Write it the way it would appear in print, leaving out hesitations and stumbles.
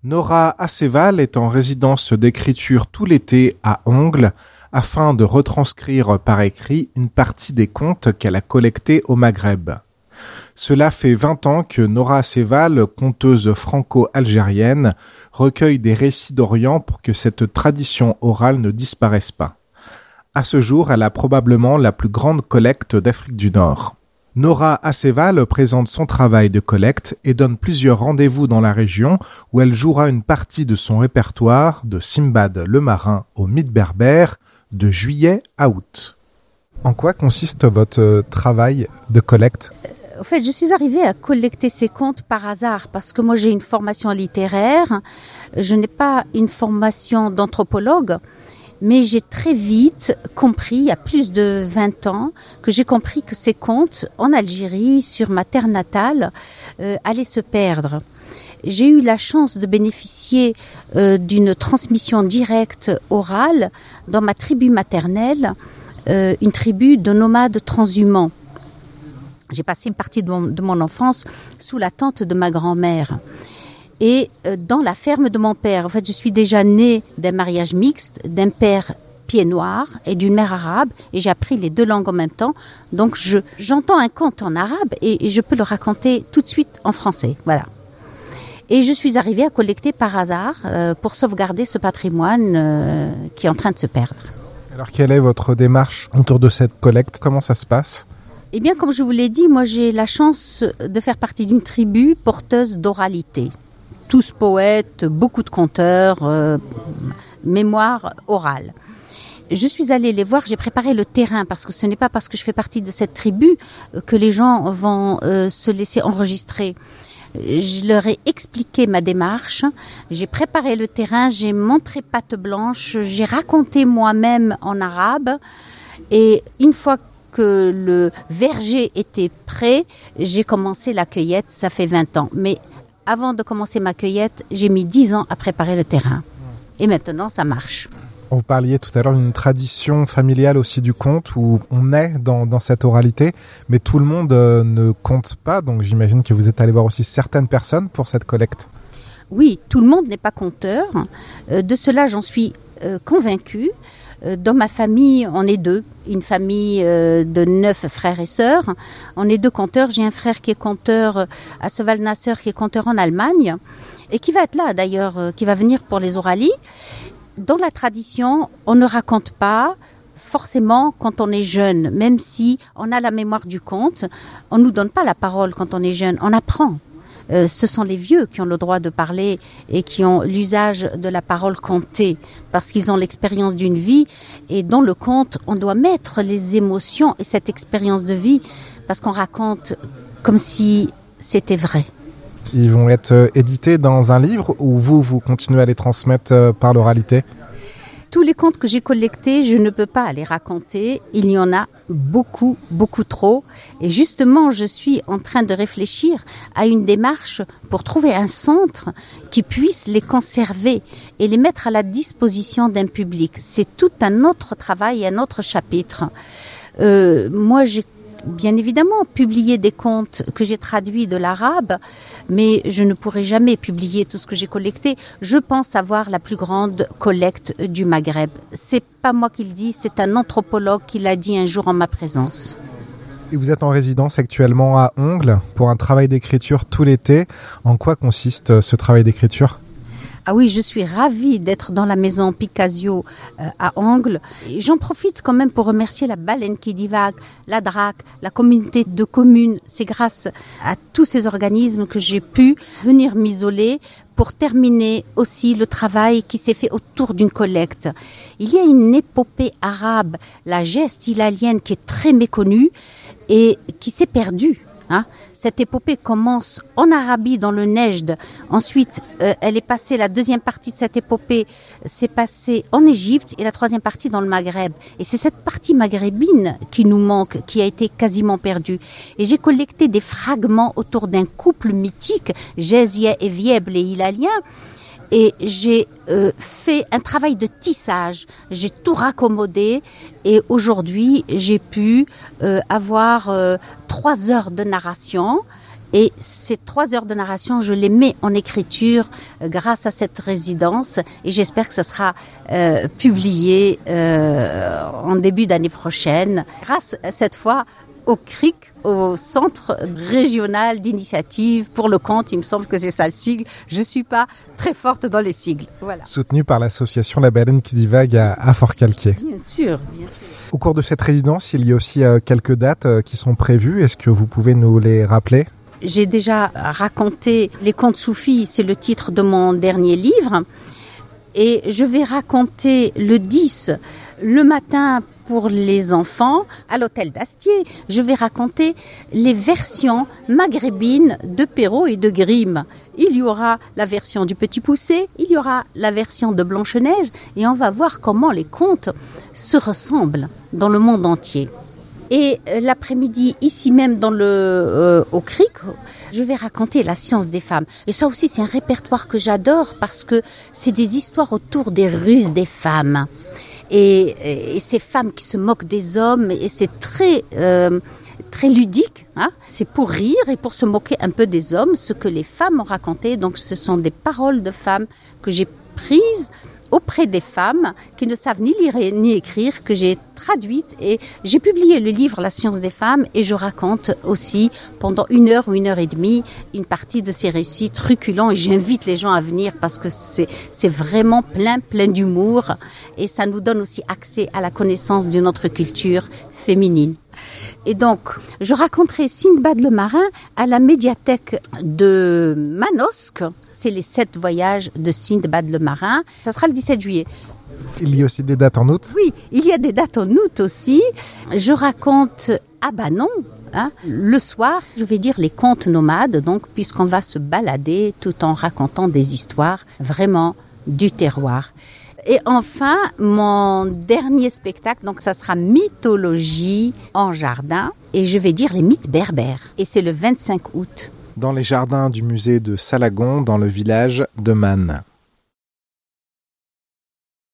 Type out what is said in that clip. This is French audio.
Nora Aceval est en résidence d'écriture tout l'été à Ongles afin de retranscrire par écrit une partie des contes qu'elle a collectés au Maghreb. Cela fait 20 ans que Nora Aceval, conteuse franco-algérienne, recueille des récits d'Orient pour que cette tradition orale ne disparaisse pas. À ce jour, elle a probablement la plus grande collecte d'Afrique du Nord. Nora Aceval présente son travail de collecte et donne plusieurs rendez-vous dans la région où elle jouera une partie de son répertoire de Simbad le marin au mythe berbère de juillet à août. En quoi consiste votre travail de collecte ? En fait, je suis arrivée à collecter ces contes par hasard parce que moi j'ai une formation littéraire, je n'ai pas une formation d'anthropologue. Mais j'ai très vite compris, il y a plus de 20 ans, que j'ai compris que ces contes en Algérie, sur ma terre natale, allaient se perdre. J'ai eu la chance de bénéficier d'une transmission directe orale dans ma tribu maternelle, une tribu de nomades transhumants. J'ai passé une partie de mon enfance sous la tente de ma grand-mère. Et dans la ferme de mon père, en fait, je suis déjà née d'un mariage mixte, d'un père pied noir et d'une mère arabe, et j'ai appris les deux langues en même temps. Donc j'entends un conte en arabe et je peux le raconter tout de suite en français. Voilà. Et je suis arrivée à collecter par hasard pour sauvegarder ce patrimoine qui est en train de se perdre. Alors quelle est votre démarche autour de cette collecte ? Comment ça se passe ? Eh bien, comme je vous l'ai dit, moi j'ai la chance de faire partie d'une tribu porteuse d'oralité. Tous poètes, beaucoup de conteurs, mémoire orale. Je suis allée les voir, j'ai préparé le terrain parce que ce n'est pas parce que je fais partie de cette tribu que les gens vont se laisser enregistrer. Je leur ai expliqué ma démarche, j'ai préparé le terrain, j'ai montré patte blanche, j'ai raconté moi-même en arabe et une fois que le verger était prêt, j'ai commencé la cueillette, ça fait 20 ans. Mais avant de commencer ma cueillette, j'ai mis 10 ans à préparer le terrain. Et maintenant, ça marche. Vous parliez tout à l'heure d'une tradition familiale aussi du conte où on est dans cette oralité, mais tout le monde ne compte pas. Donc j'imagine que vous êtes allé voir aussi certaines personnes pour cette collecte. Oui, tout le monde n'est pas conteur. De cela, j'en suis convaincue. Dans ma famille, on est deux. Une famille de 9 frères et sœurs. On est 2 conteurs. J'ai un frère qui est conteur à Seval-Nasser, qui est conteur en Allemagne, et qui va être là d'ailleurs, qui va venir pour les oralies. Dans la tradition, on ne raconte pas forcément quand on est jeune, même si on a la mémoire du conte. On ne nous donne pas la parole quand on est jeune, on apprend. Ce sont les vieux qui ont le droit de parler et qui ont l'usage de la parole contée parce qu'ils ont l'expérience d'une vie et dans le conte, on doit mettre les émotions et cette expérience de vie parce qu'on raconte comme si c'était vrai. Ils vont être édités dans un livre ou vous continuez à les transmettre par l'oralité ? Tous les contes que j'ai collectés, je ne peux pas les raconter. Il y en a beaucoup, beaucoup trop. Et justement, je suis en train de réfléchir à une démarche pour trouver un centre qui puisse les conserver et les mettre à la disposition d'un public. C'est tout un autre travail, un autre chapitre. Moi, j'ai bien évidemment publié des contes que j'ai traduits de l'arabe, mais je ne pourrai jamais publier tout ce que j'ai collecté. Je pense avoir la plus grande collecte du Maghreb. C'est pas moi qui le dis, c'est un anthropologue qui l'a dit un jour en ma présence. Et vous êtes en résidence actuellement à Ongles pour un travail d'écriture tout l'été. En quoi consiste ce travail d'écriture ? Ah oui, je suis ravie d'être dans la maison Picasio à Ongles. J'en profite quand même pour remercier la Baleine qui divague, la DRAC, la communauté de communes. C'est grâce à tous ces organismes que j'ai pu venir m'isoler pour terminer aussi le travail qui s'est fait autour d'une collecte. Il y a une épopée arabe, la geste hilalienne, qui est très méconnue et qui s'est perdue. Cette épopée commence en Arabie, dans le Nejd. Ensuite, elle est passée, la deuxième partie de cette épopée s'est passée en Égypte et la troisième partie dans le Maghreb. Et c'est cette partie maghrébine qui nous manque, qui a été quasiment perdue. Et j'ai collecté des fragments autour d'un couple mythique, Jésia et Vieb, les Hilaliens. Et j'ai fait un travail de tissage. J'ai tout raccommodé et aujourd'hui, j'ai pu avoir 3 heures de narration Et ces 3 heures de narration, je les mets en écriture grâce à cette résidence et j'espère que ça sera publié en début d'année prochaine, grâce cette fois au CRIC, au Centre régional d'initiative pour le conte. Il me semble que c'est ça le sigle. Je ne suis pas très forte dans les sigles. Voilà. Soutenu par l'association La Baleine qui divague à Fort-Calquier. Bien sûr, bien sûr. Au cours de cette résidence, il y a aussi quelques dates qui sont prévues. Est-ce que vous pouvez nous les rappeler ? J'ai déjà raconté Les Contes Soufis, c'est le titre de mon dernier livre. Et je vais raconter le 10, le matin, pour les enfants, à l'hôtel d'Astier. Je vais raconter les versions maghrébines de Perrault et de Grimm. Il y aura la version du Petit Poucet, il y aura la version de Blanche-Neige, et on va voir comment les contes se ressemblent dans le monde entier. Et l'après-midi, ici même au CRIC, je vais raconter la science des femmes. Et ça aussi, c'est un répertoire que j'adore parce que c'est des histoires autour des ruses des femmes. Et ces femmes qui se moquent des hommes, et c'est très ludique. Hein. C'est pour rire et pour se moquer un peu des hommes, ce que les femmes ont raconté. Donc ce sont des paroles de femmes que j'ai prises auprès des femmes qui ne savent ni lire ni écrire, que j'ai traduites. Et j'ai publié le livre La science des femmes et je raconte aussi pendant 1 heure ou 1 heure et demie une partie de ces récits truculents. Et j'invite les gens à venir parce que c'est vraiment plein d'humour. Et ça nous donne aussi accès à la connaissance de notre culture féminine. Et donc, je raconterai Sindbad le marin à la médiathèque de Manosque. C'est les 7 voyages de Sindbad le marin. Ça sera le 17 juillet. Il y a aussi des dates en août ? Oui, il y a des dates en août aussi. Je raconte à Banon. Hein. Le soir, je vais dire les contes nomades, donc, puisqu'on va se balader tout en racontant des histoires vraiment du terroir. Et enfin, mon dernier spectacle, donc ça sera Mythologie en jardin, et je vais dire les mythes berbères. Et c'est le 25 août. Dans les jardins du musée de Salagon, dans le village de Man.